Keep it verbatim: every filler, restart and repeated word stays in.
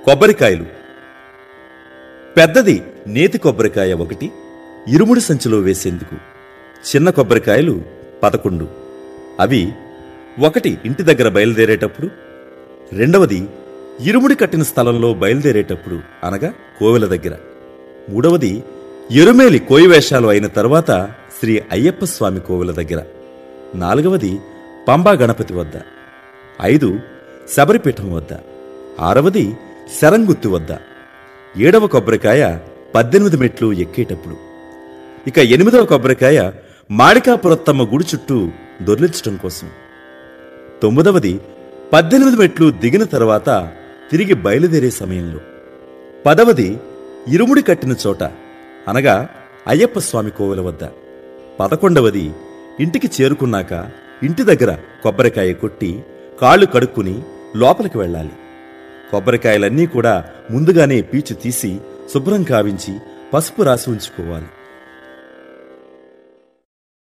కొబ్బరికాయలు. పెద్దది నేతి కొబ్బరికాయ ఒకటి, ఇరుముడి సంచిలో వేసేందుకు. చిన్న కొబ్బరికాయలు పదకొండు. అవి ఒకటి ఇంటి దగ్గర బయలుదేరేటప్పుడు, రెండవది ఇరుముడి కట్టిన స్థలంలో బయలుదేరేటప్పుడు అనగా కోవెల దగ్గర, మూడవది ఎరుమేలి కోయివేషాలు అయిన తరువాత శ్రీ అయ్యప్ప స్వామి కోవెల దగ్గర, నాలుగవది పంబా గణపతి వద్ద, ఐదు శబరిపీఠం వద్ద, ఆరవది శరంగుత్తి వద్ద, ఏడవ కొబ్బరికాయ పద్దెనిమిది మెట్లు ఎక్కేటప్పుడు, ఇక ఎనిమిదవ కొబ్బరికాయ మాడికాపురత్తమ్మ గుడి చుట్టూ దొర్లించటం కోసం, తొమ్మిదవది పద్దెనిమిది మెట్లు దిగిన తర్వాత తిరిగి బయలుదేరే సమయంలో, పదవది ఇరుముడి కట్టిన చోట అనగా అయ్యప్ప స్వామి కోవెల వద్ద, పదకొండవది ఇంటికి చేరుకున్నాక ఇంటి దగ్గర కొబ్బరికాయ కొట్టి కాళ్ళు కడుక్కుని లోపలికి వెళ్ళాలి. కొబ్బరికాయలన్నీ కూడా ముందుగానే పీచు తీసి శుభ్రం కావించి పసుపు రాసి ఉంచుకోవాలి.